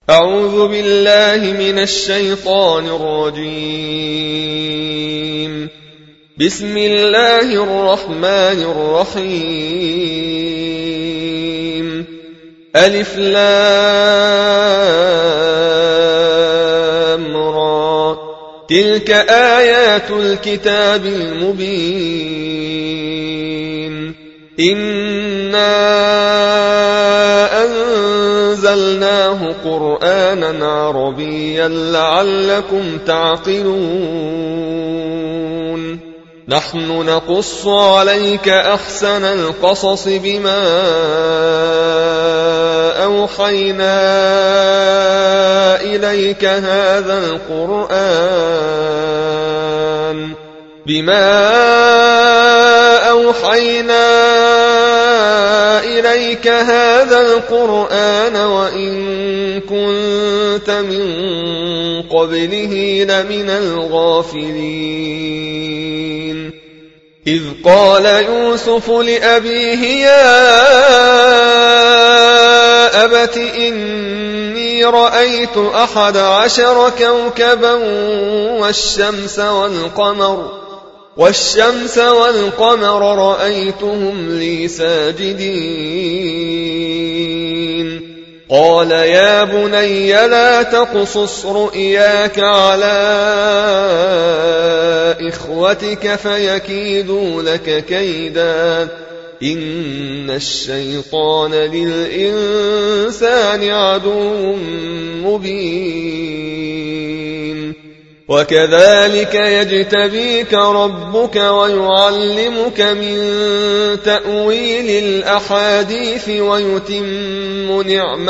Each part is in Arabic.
أعوذ بالله من الشيطان الرجيم. بسم الله الرحمن الرحيم. ألف لام را تلك آيات الكتاب المبين. إنا أنزلناه قرآنا عربيا لعلكم تعقلون. نحن نقص عليك أحسن القصص بما أوحينا إليك هذا القرآن وإن كنت من قبله لمن الغافلين. إذ قال يوسف لأبيه يا أبت إني رأيت 11 كوكبا والشمس والقمر رأيتهم لي ساجدين. قال يا بني لا تقصص رؤياك على إخوتك فيكيدوا لك كيدا إن الشيطان للإنسان عدو مبين. وكذلك يجتبيك ربك ويعلمك من تأويل الأحاديث ويتم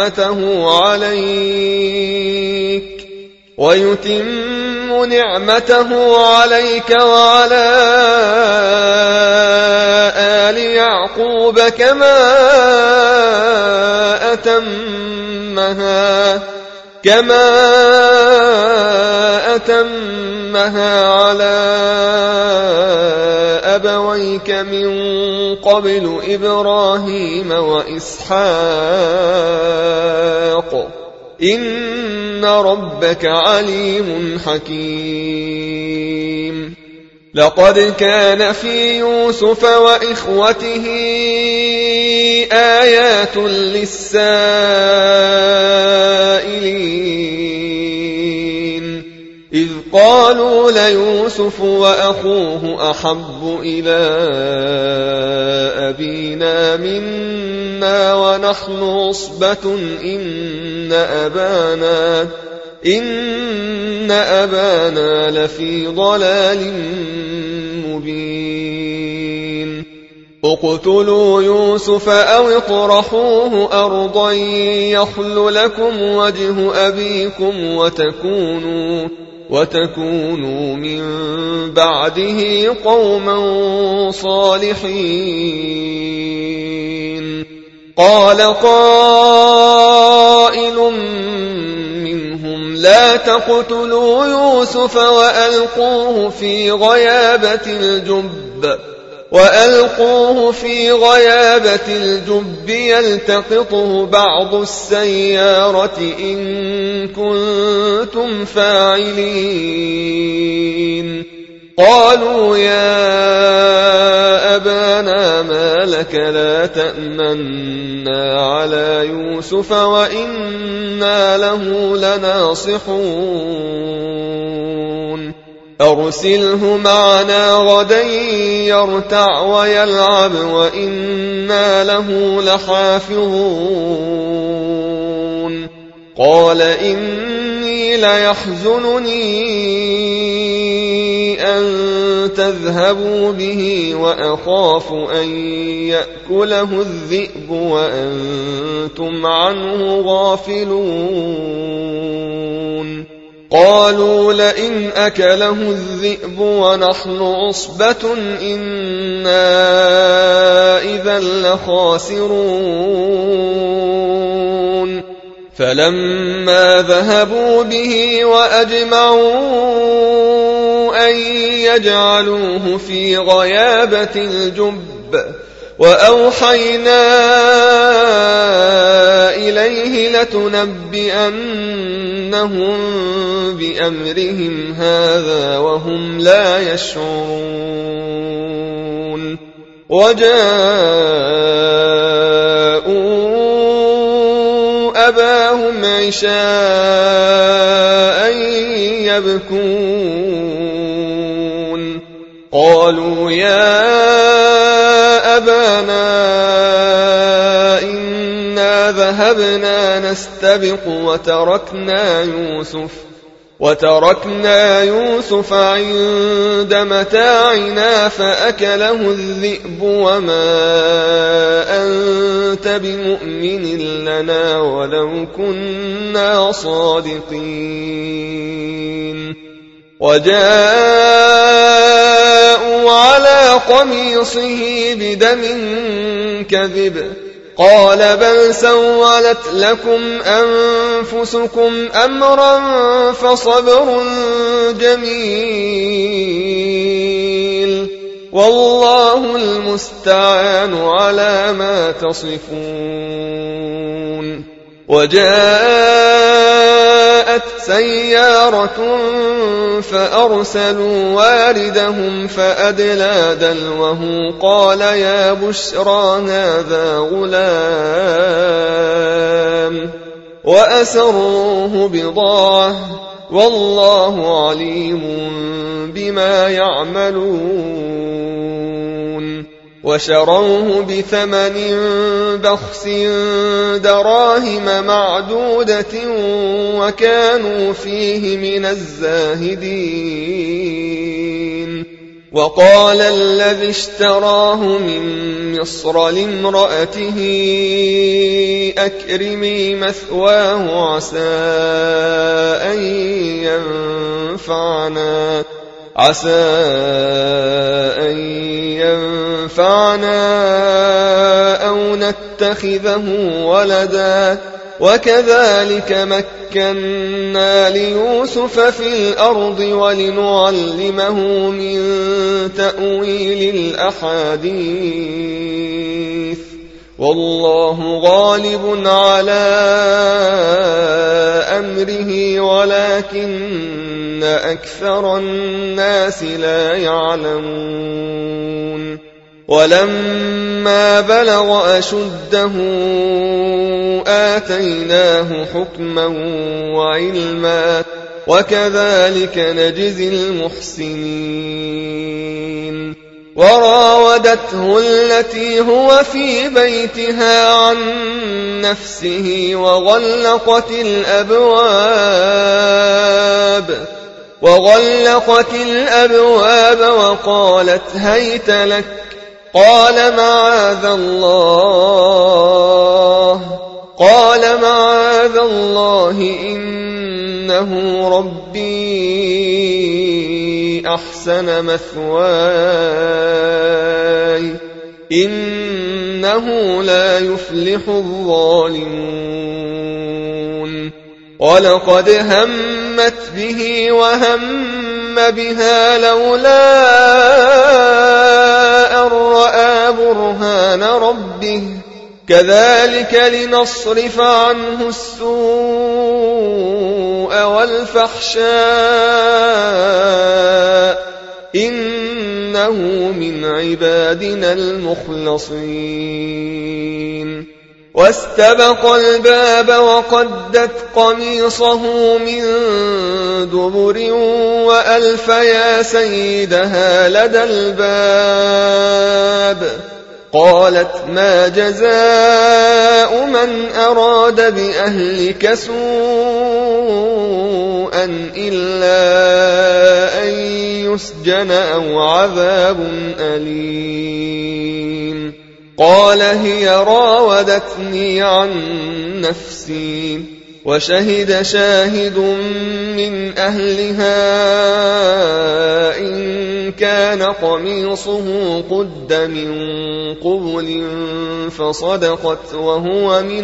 نعمته عليك وعلى آل يعقوب كما أتمها على أبويك من قبل إبراهيم وإسحاق إن ربك عليم حكيم. لقد كان في يوسف وإخوته آيات للسائلين إذ قالوا ليوسف وأخوه أحب إلى أبينا منا ونحن عصبة إن أبانا لفي ضلال مبين. اقتلوا يوسف أو اطرحوه أرضا يخل لكم وجه أبيكم وتكونوا من بعده قوما صالحين. قال قائل منهم لا تقتلوا يوسف وألقوه في غيابة الجب يلتقطه بعض السيارة إن كنتم فاعلين. قالوا يا أبانا ما لك لا تأمنا على يوسف وإنا له لناصحون. أرسله معنا غدا يرتع ويلعب وإنا له لحافظون. قال إني ليحزنني أن تذهبوا به وأخاف أن يأكله الذئب وأنتم عنه غافلون. قالوا لئن أكله الذئب ونحن عصبة إنا إذا لخاسرون. فلما ذهبوا به وأجمعوا أن يجعلوه في غيابة الجب وأوحينا إليه لتنبئنهم بأمرهم هذا وهم لا يشعرون وجاءوا أباهم عشاء يبكون قالوا يا أبانا إنا ذهبنا نستبق وتركنا يوسف عند متاعنا فأكله الذئب وما أنت بمؤمن لنا ولو كنا صادقين وجاءوا على قميصه بدم كذب قال بل سولت لكم أنفسكم أمرا فصبر جميل والله المستعان على ما تصفون وجاءت سيارة فأرسلوا واردهم فأدلى دلوه قال يا بشرى هذا غلام وأسروه بضاعة والله عليم بما يعملون وشروه بثمن بخس دراهم معدودة وكانوا فيه من الزاهدين وقال الذي اشتراه من مصر لامرأته أكرمي مثواه عسى أن ينفعنا أو نتخذه ولدا وكذلك مكنا ليوسف في الأرض ولنعلمه من تأويل الأحاديث والله غالب على أمره ولكن أكثر الناس لا يعلمون ولما بلغ أشده آتيناه حكما وعلما وكذلك نجزي المحسنين وراودته التي هو في بيتها عن نفسه وغلقت الأبواب وقالت هيت لك قال معاذ الله إنه ربي أحسن مثواي إنه لا يفلح الظالمون ولقد همت به وهم بها لولا أن رأى برهان ربه كذلك لنصرف عنه السوء والفحشاء إنه من عبادنا المخلصين واستبق الباب وقدت قميصه من دبر وألف يا سيدها لدى الباب قالت ما جزاء من أراد بأهلك سوءا إلا أن يسجن أو عذاب أليم قال هي راودتني عن نفسي وشهد شاهد من أهلها إن كان قميصه قد من قبل فصدقت وهو من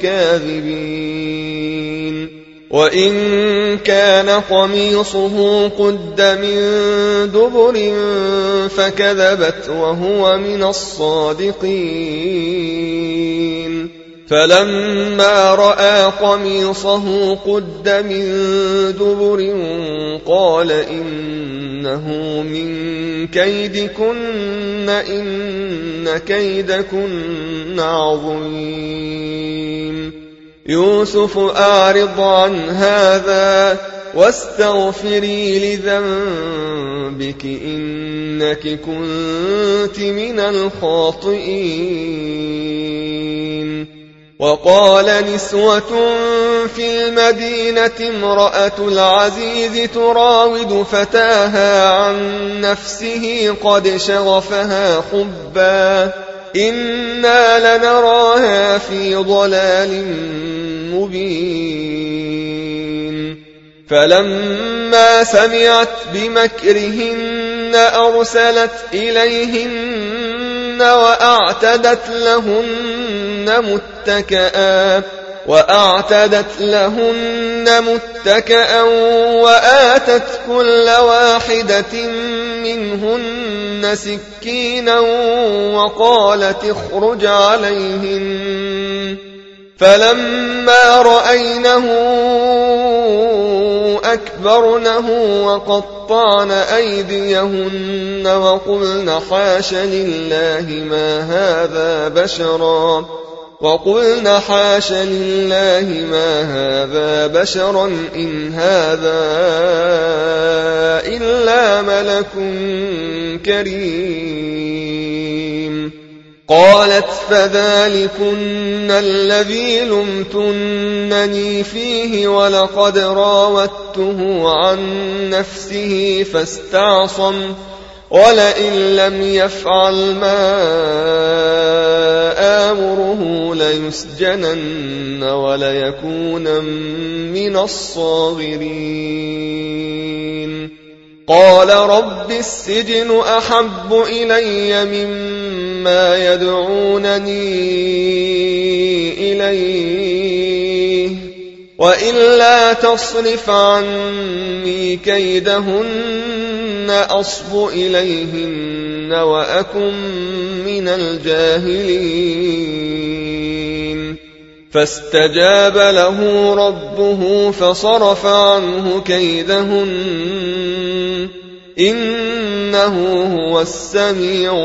الكاذبين وإن كان قميصه قد من دبر فكذبت وهو من الصادقين فلما رأى قميصه قد من دبر قال إنه من كيدكن إن كيدكن عظيم يوسف أعرض عن هذا واستغفري لذنبك إنك كنت من الخاطئين وقال نسوة في المدينة امرأة العزيز تراود فتاها عن نفسه قد شغفها حبا إنا لنراها في ضلال مبين فلما سمعت بمكرهن أرسلت إليهن وأعتدت لهن متكئا وآتت كل واحدة منهن سكينا وقالت اخرج عليهن فلما رأينه أكبرنه وقطعن أيديهن وقلن حاش لله ما هذا بشرا إن هذا إلا ملك كريم قالت فذلكن الذي لمتنني فيه ولقد راودته عن نفسه فاستعصم ولئن لم يفعل ما آمره ليسجنن وليكون من الصاغرين قال رب السجن أحب إلي مما يدعونني إليه وإلا تصرف عني كيدهن أصب إليهن وأكن من الجاهلين فاستجاب له ربه فصرف عنه كيدهن إنه هو السميع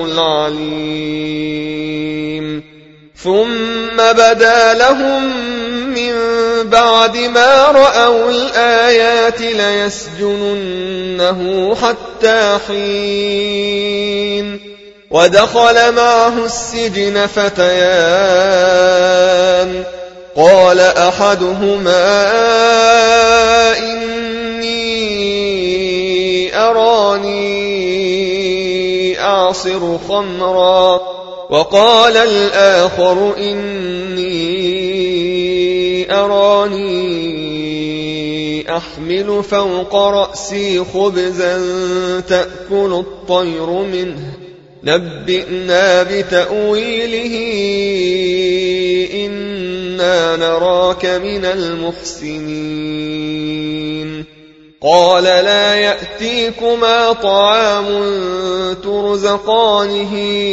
العليم ثم بدا لهم من بعد ما رأوا الآيات ليسجننه حتى حين ودخل معه السجن فتيان قال أحدهما إني أراني أعصر خمرا وقال الآخر إني أراني أحمل فوق رأسي خبزا تأكل الطير منه نبئنا بتأويله إنا نراك من المحسنين قال لا يأتيكما طعام ترزقانه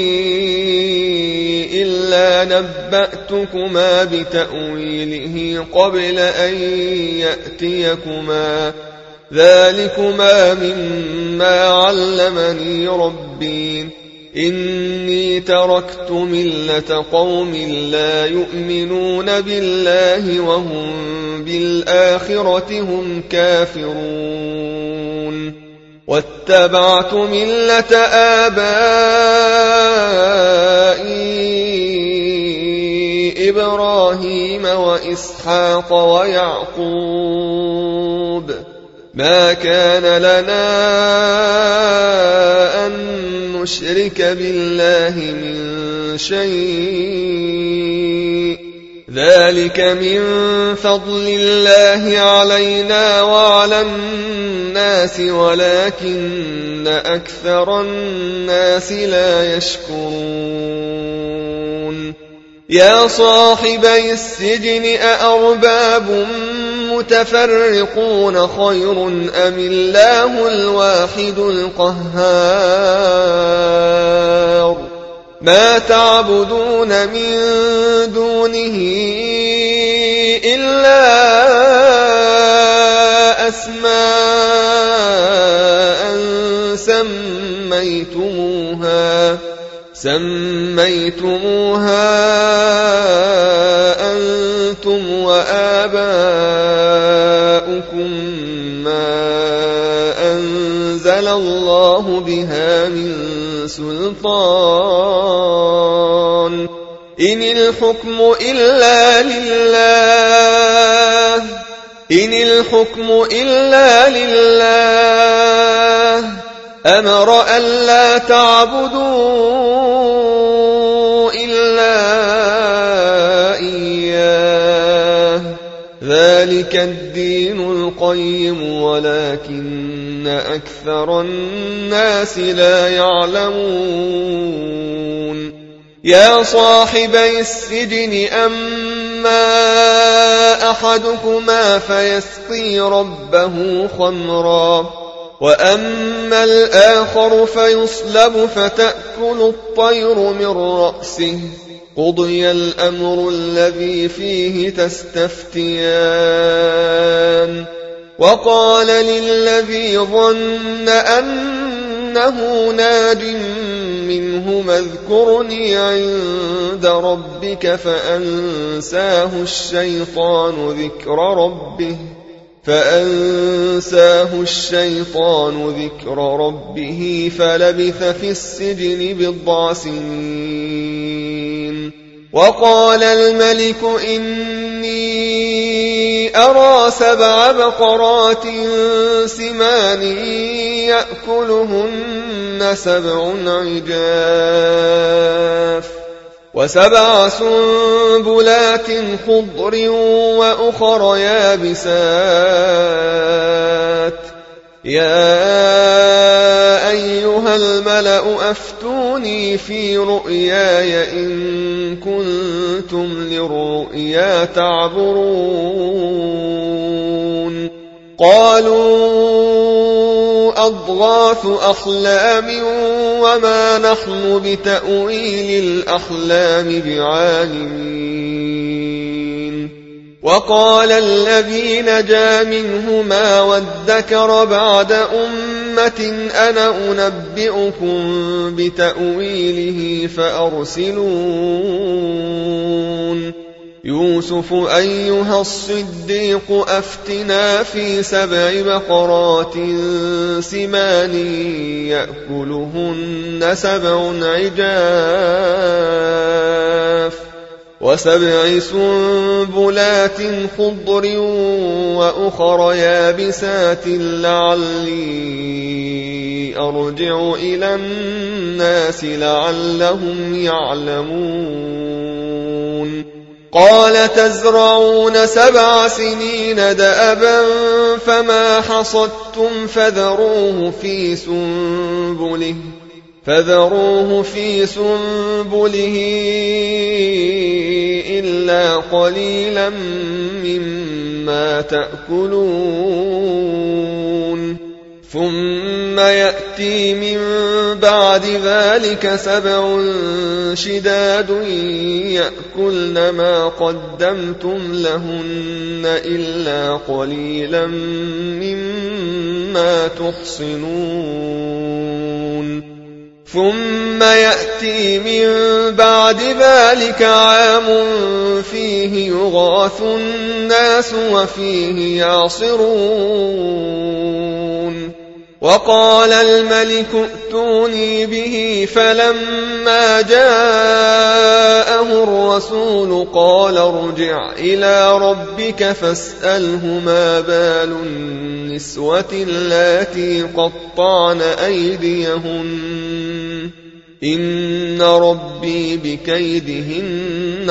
إلا نبأتكما بتأويله قبل أن يأتيكما ذلكما مما علمني ربي إني تركت ملة قوم لا يؤمنون بالله وهم بالآخرة هم كافرون واتبعت ملة آبائي إبراهيم وإسحاق ويعقوب ما كان لنا أن نشرك بالله من شيء ذلك من فضل الله علينا وعلى الناس ولكن أكثر الناس لا يشكرون يا صاحبي السجن أأرباب متفرقون خير أم الله الواحد القهار ما تعبدون من دونه إلا أسماء سميتموها أنتم وآباؤكم ما أنزل الله بها من سلطان إن الحكم إلا لله أمر ألا تعبدوا إلا إياه ذلك الدين القيم ولكن أكثر الناس لا يعلمون يا صاحبي السجن أما أحدكما فيسقي ربه خمرا وأما الآخر فيصلب فتأكل الطير من رأسه قضي الأمر الذي فيه تستفتيان وقال للذي ظن أنه ناج منهما اذكرني عند ربك فأنساه الشيطان ذكر ربه فلبث في السجن 10 سنين وقال الملك إني أرى 7 بقرات سمان يأكلهن 7 عجاف و7 سنبلات خضر وأخر يابسات يا أيها الملأ أفتوني في رؤياي إن كنتم للرؤيا تعبرون قالوا أضغاث أحلام وما نحن بتأويل الأحلام بعالمين وقال الذي نجا منهما وادكر بعد أمة أنا أنبئكم بتأويله فأرسلون يوسف أيها الصديق أفتنا في 7 بقرات سمان يأكلهن 7 عجاف و7 سنبلات خضر وأخر يابسات لعلي أرجع إلى الناس لعلهم يعلمون قال تزرعون 7 سنين دأبا فما حصدتم فذروه في سنبله إلا قليلا مما تأكلون ثم يأتي من بعد ذلك 7 شداد يأكلن ما قدمتم لهن إلا قليلا مما تحصنون ثم يأتي من بعد ذلك عام فيه يغاث الناس وفيه يعصرون وقال الملك ائتوني به فلما جاءه الرسول قال ارجع إلى ربك فاسأله ما بال النسوة اللاتي قطعن أيديهن إن ربي بكيدهن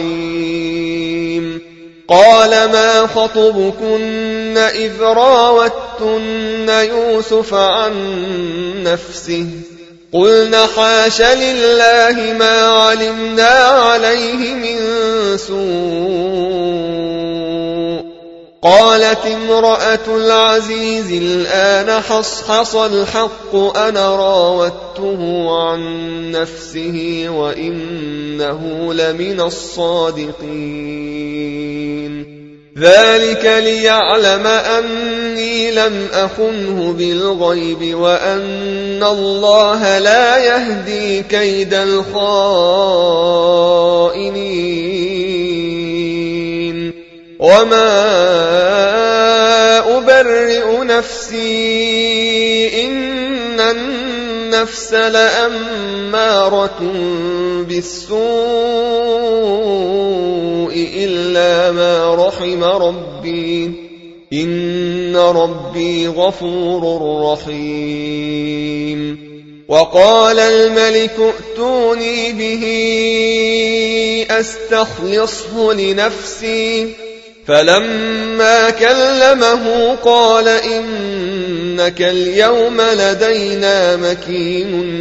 عليم قال ما خطبكن إذ راوتن يوسف عن نفسه قلنا حاش لله ما علمنا عليه من سوء قالت امرأة العزيز الآن حصحص الحق أنا راودته عن نفسه وإنه لمن الصادقين ذلك ليعلم أني لم أخنه بالغيب وأن الله لا يهدي كيد الخائنين وما أبرئ نفسي إن النفس لأمارة بالسوء إلا ما رحم ربي إن ربي غفور رحيم وقال الملك ائتوني به أستخلصه لنفسي فلما كلمه قال إنك اليوم لدينا مكين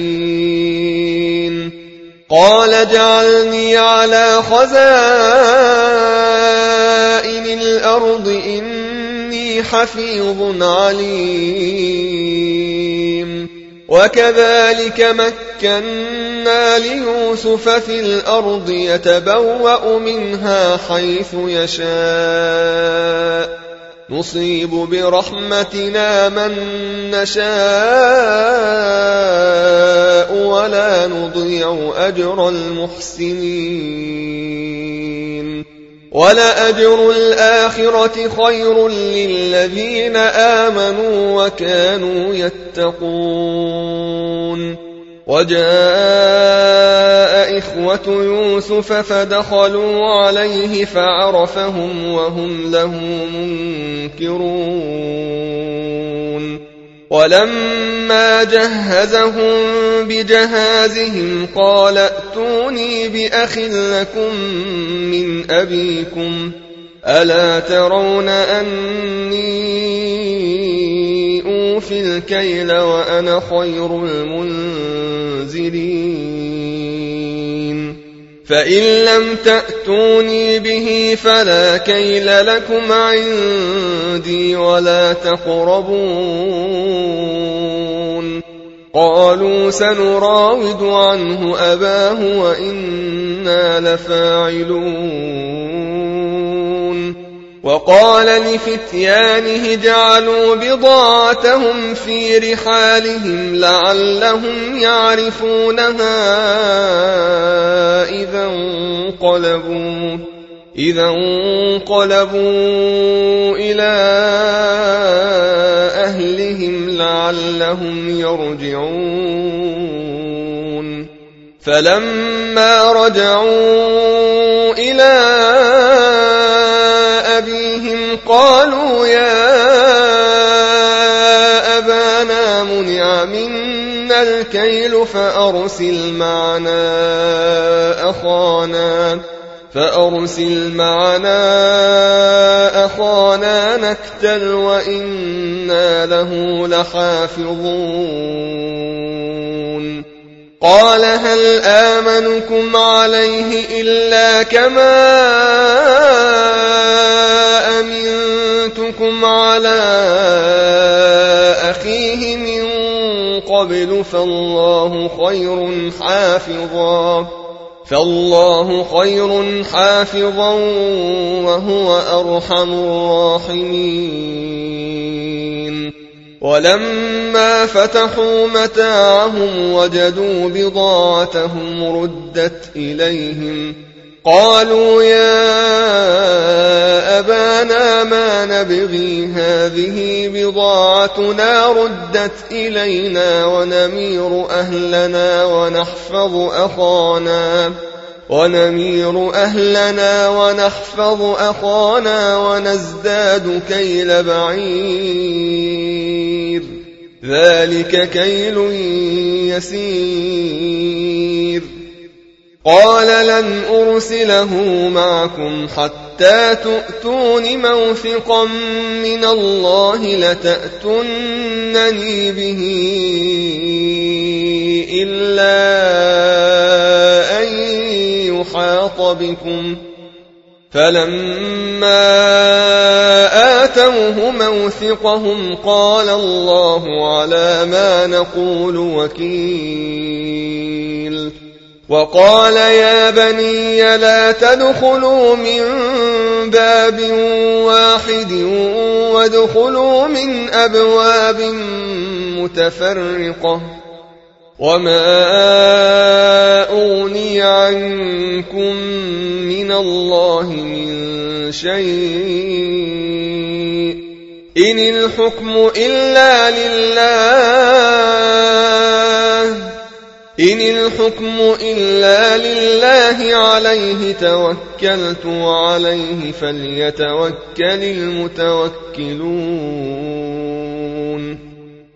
أمين قال اجعلني على خزائن الأرض إني حفيظ عليم وكذلك مكنا ليوسف في الأرض يتبوأ منها حيث يشاء نصيب برحمتنا من نشاء ولا نضيع أجر المحسنين ولأجر الآخرة خير للذين آمنوا وكانوا يتقون وجاء إخوة يوسف فدخلوا عليه فعرفهم وهم له منكرون ولما جهزهم بجهازهم قال ائتوني بأخ لكم من أبيكم ألا ترون أني أوفي الكيل وأنا خير المنزلين فإن لم تأتوني به فلا كيل لكم عندي ولا تقربون قالوا سنراود عنه أباه وإنا لفاعلون وقال لفتيانه جعلوا بضاعتهم في رحالهم لعلهم يعرفونها إذا انقلبوا إلى أهلهم لعلهم يرجعون فلما رجعوا إلى أبيهم قالوا يا أبانا منع منا الكيل فأرسل معنا أخانا نكتل وإنا له لحافظون قال هل آمنكم عليه إلا كما أمنتكم على أخيه من قبل فالله خير حافظا وهو أرحم الراحمين ولما فتحوا متاعهم وجدوا بضاعتهم ردت إليهم قالوا يا أبانا ما نبغي هذه بضاعتنا ردت إلينا ونمير أهلنا ونحفظ أخانا ونزداد كيل بعير ذلك كيل يسير قال لن أرسله معكم حتى تؤتون موثقا من الله لتأتونني به إلا أن يحاط بكم فلما آتوه موثقهم قال الله على ما نقول وكيل. وقال يا بني لا تدخلوا من باب واحد وادخلوا من أبواب متفرقة وما أغني عنكم من الله من شيء إن الحكم إلا لله عليه توكلت وعليه فليتوكل المتوكلون.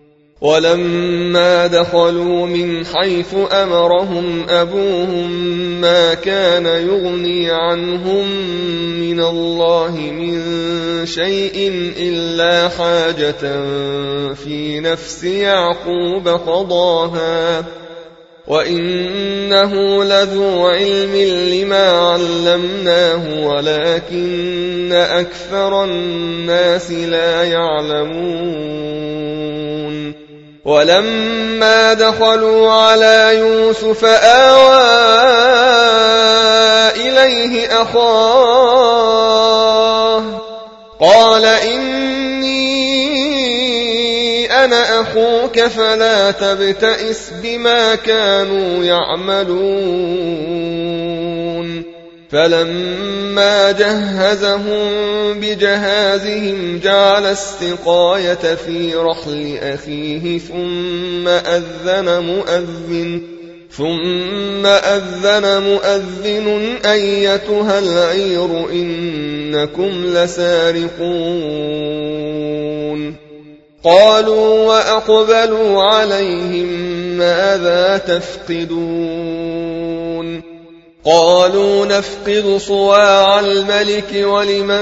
ولما دخلوا من حيث أمرهم أبوهم ما كان يغني عنهم من الله من شيء إلا حاجة في نفس يعقوب قضاها وإنه لذو علم لما علمناه ولكن أكثر الناس لا يعلمون. ولما دخلوا على يوسف آوى إليه أخاه قال إني أنا أخوك فلا تبتئس بما كانوا يعملون. فلما جهزهم بجهازهم جعل السقاية في رحل أخيه ثم أذن مؤذن أيتها العير إنكم لسارقون. قالوا وأقبلوا عليهم ماذا تفقدون؟ قالوا نفقد صواع الملك ولمن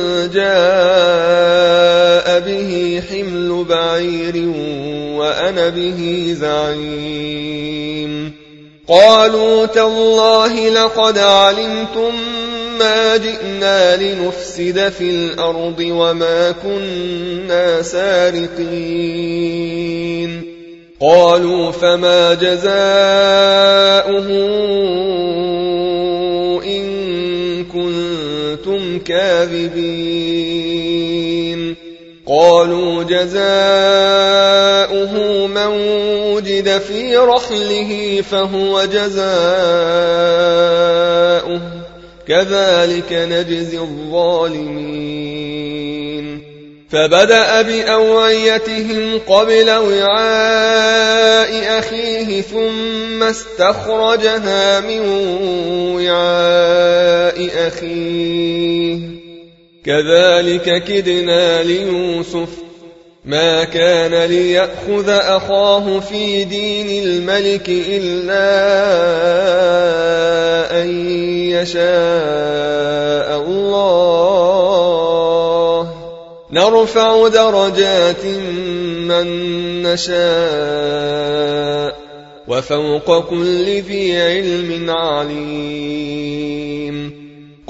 جاء به حمل بعير وأنا به زعيم. قالوا تالله لقد علمتم ما جئنا لنفسد في الأرض وما كنا سارقين. قالوا فما جزاؤه إن كنتم كاذبين؟ قالوا جزاؤه من وجد في رحله فهو جزاؤه كذلك نجزي الظالمين. فبدأ بأوعيتهم قبل وعاء أخيه ثم استخرجها من وعاء أخيه كذلك كدنا ليوسف ما كان ليأخذ أخاه في دين الملك إلا أن يشاء الله نرفع درجات من نشاء وفوق كل ذي علم عليم.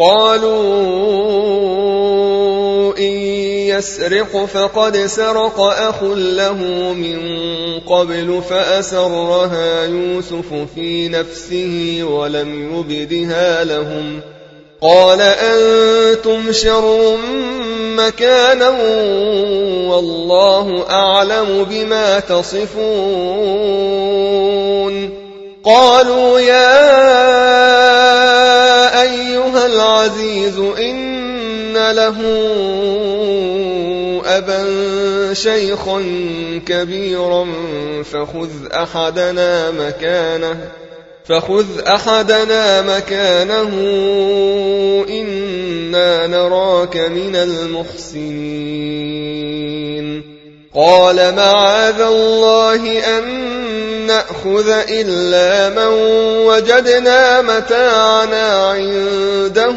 قالوا إن يسرق فقد سرق أخ له من قبل فأسرها يوسف في نفسه ولم يبدها لهم قال أنتم شر مكانا والله أعلم بما تصفون. قالوا يا أيها العزيز إن له أبا شيخا كبيرا فخذ أحدنا مكانه إنا نراك من المحسنين. قال معاذ الله أن نأخذ إلا من وجدنا متاعنا عنده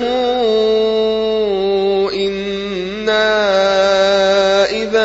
إنا إذا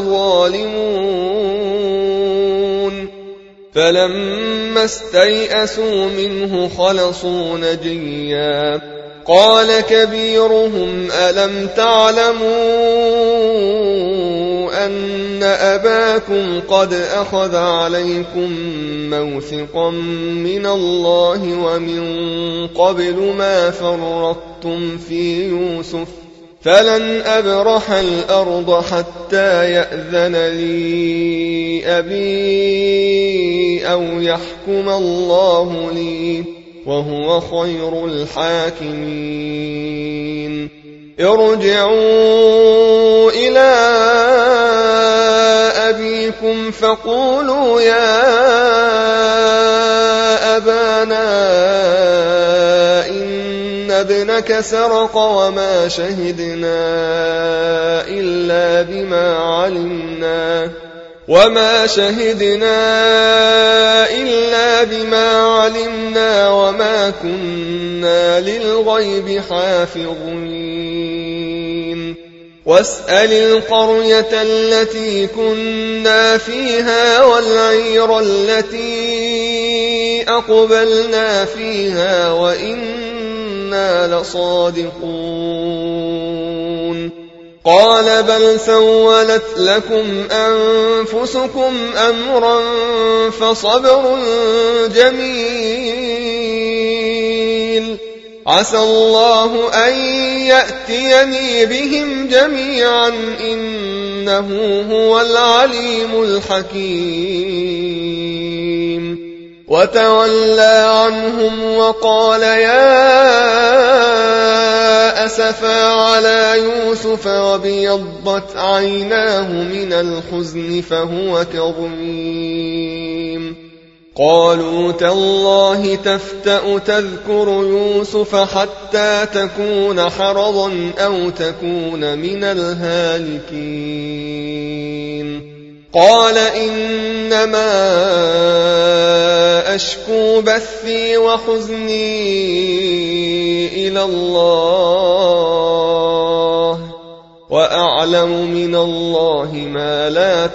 لظالمون. فلما استيئسوا منه خلصوا نجيا قال كبيرهم ألم تعلموا أن أباكم قد أخذ عليكم موثقا من الله ومن قبل ما فرطتم في يوسف فلن أبرح الأرض حتى يأذن لي أبي أو يحكم الله لي وهو خير الحاكمين ارجعوا إلى أبيكم فقولوا يا أبانا إن ابنك سرق وما شهدنا إلا بما علمنا وما كنا للغيب حافظين واسأل القرية التي كنا فيها والعير التي أقبلنا فيها وإنا لصادقون قال بل سولت لكم أنفسكم أمرا فصبر جميل عسى الله أن يأتيني بهم جميعا إنه هو العليم الحكيم وتولى عنهم وقال يا أسفا على يوسف وابيضت عيناه من الحزن فهو كظيم قالوا تالله تفتأ تذكر يوسف حتى تكون حرضا أو تكون من الهالكين قال إنما أشكو بثي وحزني إلى الله وأعلم من الله ما لا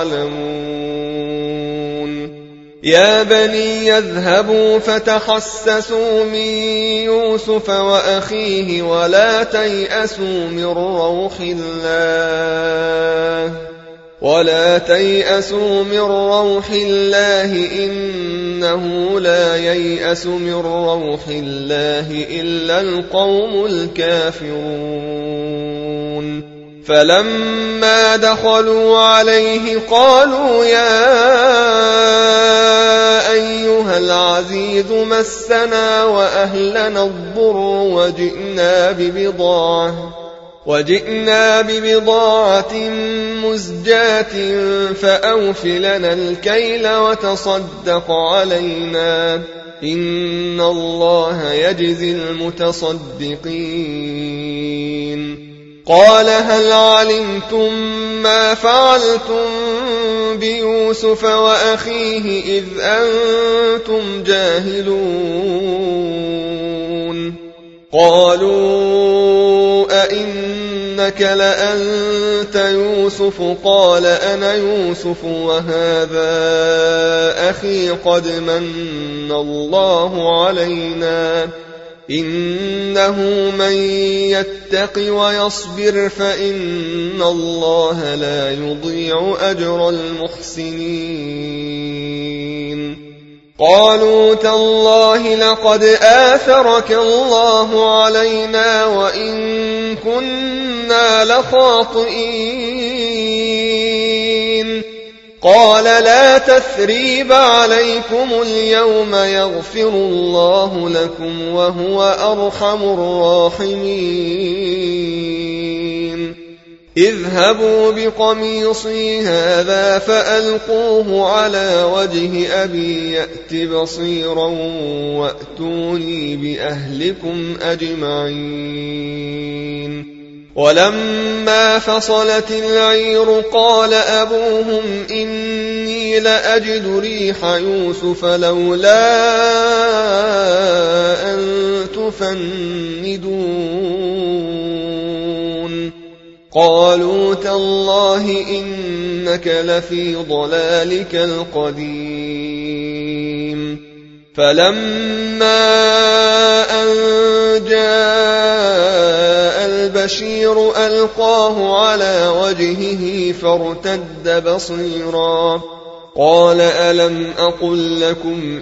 تعلمون يا بني يذهبوا فتحسسوا من يوسف وأخيه ولا تيأسوا من روح الله إنه لا ييأس من روح الله إلا القوم الكافرون فلما دخلوا عليه قالوا يا أيها العزيز مسنا وأهلنا الضر وجئنا ببضاعة مزجاة فأوف لنا الكيل وتصدق علينا إن الله يجزي المتصدقين قال هل علمتم ما فعلتم بيوسف وأخيه إذ أنتم جاهلون قالوا أئنك لأنت يوسف قال أنا يوسف وهذا أخي قد من الله علينا إنه من يتق ويصبر فإن الله لا يضيع أجر المحسنين قالوا تالله لقد آثرك الله علينا وإن كنا لخاطئين قال لا تثريب عليكم اليوم يغفر الله لكم وهو أرحم الراحمين اذهبوا بقميصي هذا فألقوه على وجه أبي يأت بصيرا وأتوني بأهلكم أجمعين ولما فصلت العير قال أبوهم إني لأجد ريح يوسف لولا أن تفندون قالوا تالله إنك لفي ضلالك القديم فلما أن جاء البشير ألقاه على وجهه فارتد بصيرا قال ألم أقل لكم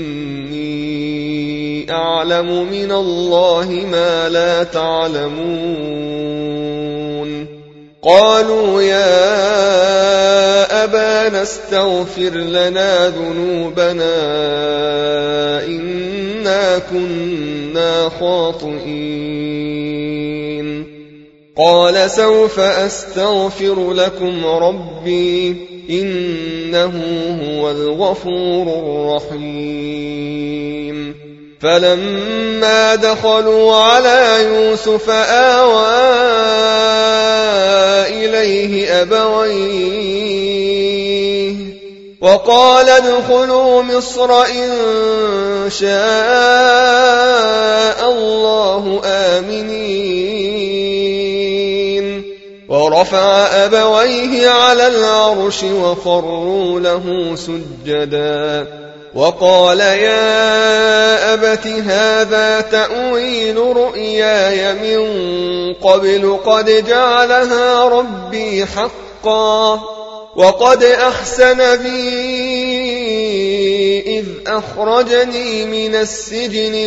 إني أعلم من الله ما لا تعلمون قالوا يا أبانا استغفر لنا ذنوبنا إنا كنا خاطئين قال سوف أستغفر لكم ربي إنه هو الغفور الرحيم فلما دخلوا على يوسف آوى إليه أبويه وقال ادخلوا مصر إن شاء الله آمنين ورفع أبويه على العرش وخروا له سجدا وقال يا أبت هذا تأويل رؤياي من قبل قد جعلها ربي حقا وقد أحسن بي إذ أخرجني من السجن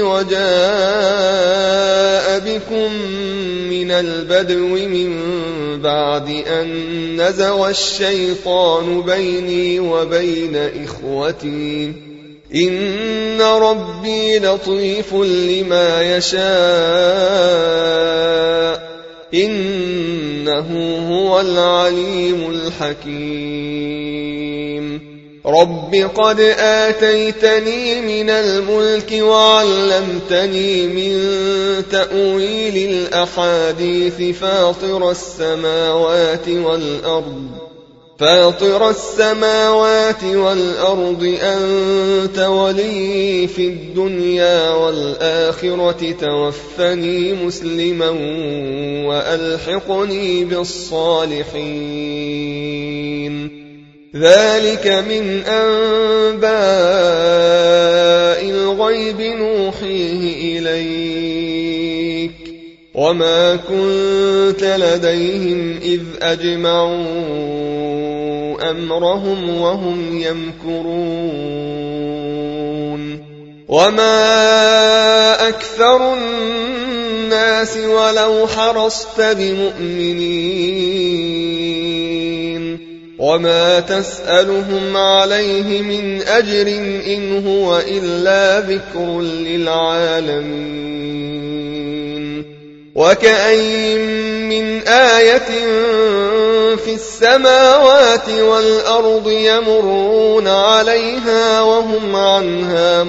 وجاء بكم من البدو من بعد أن نزغ الشيطان بيني وبين إخوتي إن ربي لطيف لما يشاء إنه هو العليم الحكيم رب قد آتيتني من الملك وعلمتني من تأويل الأحاديث فاطر السماوات والأرض أنت ولي في الدنيا والآخرة توفني مسلما وألحقني بالصالحين ذلك من أنباء الغيب نوحيه إليك وما كنت لديهم إذ أجمعوا أمرهم وهم يمكرون وما أكثر الناس ولو حرصت بمؤمنين وما تسألهم عليه من أجر إن هو إلا ذكر للعالمين وكأين من آية في السماوات والأرض يمرون عليها وهم عنها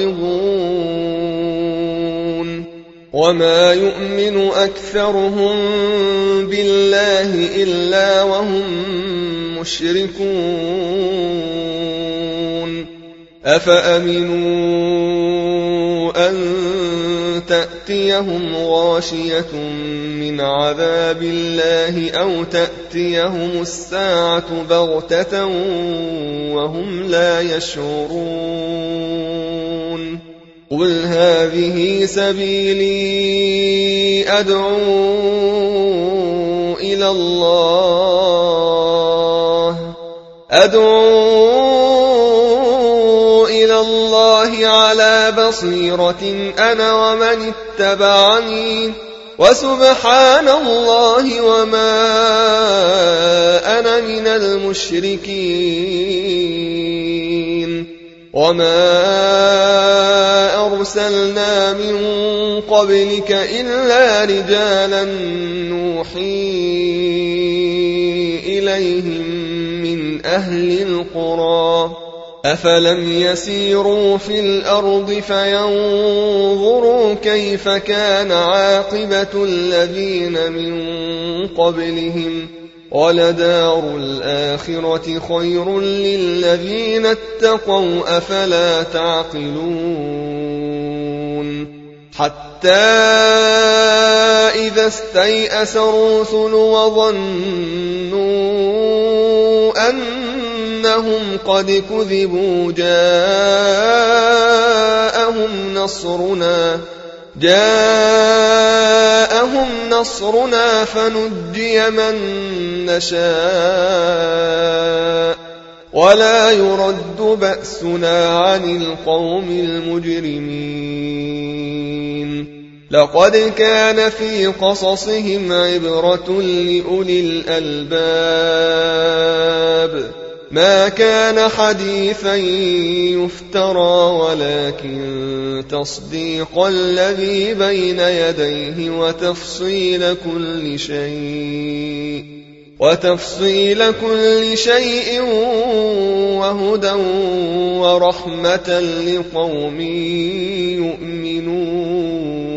معرضون وما يؤمن أكثرهم بالله إلا وهم مشركون أفأمنوا أن تأتيهم غاشية من عذاب الله أو تأتيهم الساعة بغتة وهم لا يشعرون قل هذه سبيلي أدعو إلى الله على بصيرة أنا ومن اتبعني وسبحان الله وما أنا من المشركين وما أرسلنا من قبلك إلا رجالا نوحي إليهم من أهل القرى أفلم يسيروا في الأرض فينظروا كيف كان عاقبة الذين من قبلهم ولدار الآخرة خير للذين اتقوا أفلا تعقلون حتى إذا استيأس الرسل وظنوا أنهم قد كذبوا جاءهم نصرنا فنجي من نشاء ولا يرد بأسنا عن القوم المجرمين. لقد كان في قصصهم عبرة لأولي الألباب ما كان حديثا يفترى ولكن تصديق الذي بين يديه وتفصيل كل شيء وهدى ورحمة لقوم يؤمنون.